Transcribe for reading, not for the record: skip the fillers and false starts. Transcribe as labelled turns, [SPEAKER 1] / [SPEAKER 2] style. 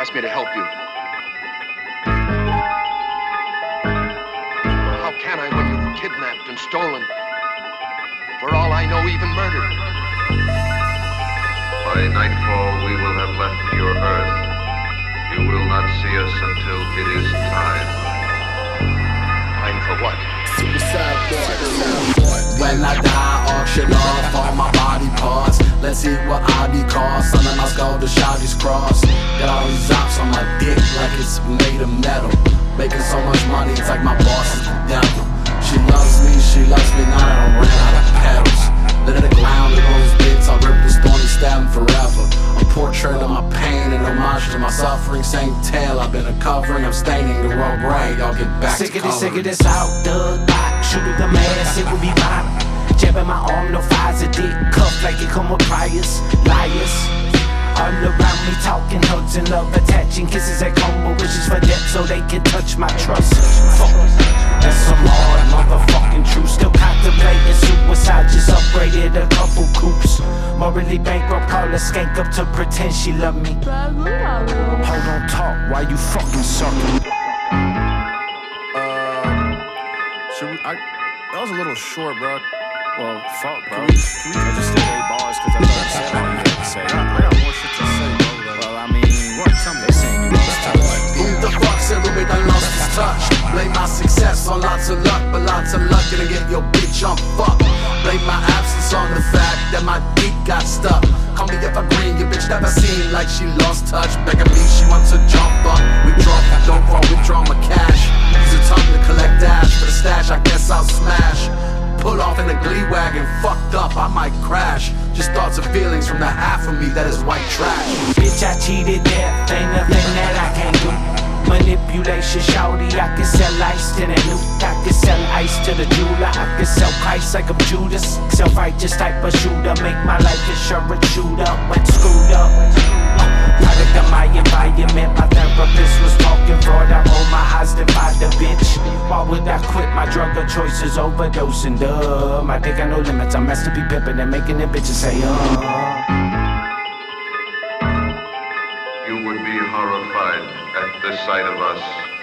[SPEAKER 1] asked me to help you. How can I when you've kidnapped and stolen? For all I know, even murdered.
[SPEAKER 2] By nightfall, we will have left your Earth. You will not see us until it is time.
[SPEAKER 1] Time for what?
[SPEAKER 3] Suicide boy. When I die, auction off all my body parts. Let's see what I be called. Son of my skull, the shotty's cross. Got all these ops on my dick like it's made of metal. Making so much money, it's like my boss is the devil. She loves me, now I don't ran out of pedals. Let it ground in those bits, I'll rip this thorny stem forever. A portrait of my pain and homage to my suffering. Same tale I've been uncovering, I'm staining the raw grave. Y'all get back
[SPEAKER 4] sick
[SPEAKER 3] to
[SPEAKER 4] of this, sick of this out the back. Shooting the mask, it will be mine. Jabbing my arm, no fires, a dick cuff like it come with priors. Liars all around me talking hugs and love, attaching kisses that come with wishes for death so they can touch my trust. Fuck, that's some hard motherfucking truth. Still contemplating suicide, just upgraded a couple coops. Morally bankrupt, call a skank up to pretend she love me. Hold on, talk while you fucking sucking.
[SPEAKER 5] That was a little short, bro. Well, fuck, bro. Can we just stay 8 bars? Cause I thought I said all you had to say. I got more shit to say, bro. Well, I mean, what? Tell me. They saying you lost touch.
[SPEAKER 3] Who the fuck said Ruby done lost his touch? Blame my success on lots of luck, but lots of luck gonna get your bitch on fuck. Blame my absence on the fact that my dick got stuck. Call me evergreen, your bitch never seen like she lost touch. Begging me, she wants to jump up. Withdraw, don't fall, withdraw my cash. Use a tongue to collect ash for the stash, I guess I'll smash. Pull off in a glee wagon, fucked up, I might crash. Just thoughts and feelings from the half of me that is white trash.
[SPEAKER 4] Bitch, I cheated death, ain't nothing that I can't do. Manipulation, shawty, I can sell ice to the nuke. I can sell ice to the jeweler, I can sell Christ like I'm Judas. Self-righteous type of shooter, make my life insurance shoot up when screwed up. Product of my environment, my therapist was talking fraud. I roll my eyes to find the bitch. Why would I quit my drug of choices, overdosing? Duh, my dick got no limits, I'm meant to be pimping and making the bitches say,
[SPEAKER 2] You would be horrified at the sight of us.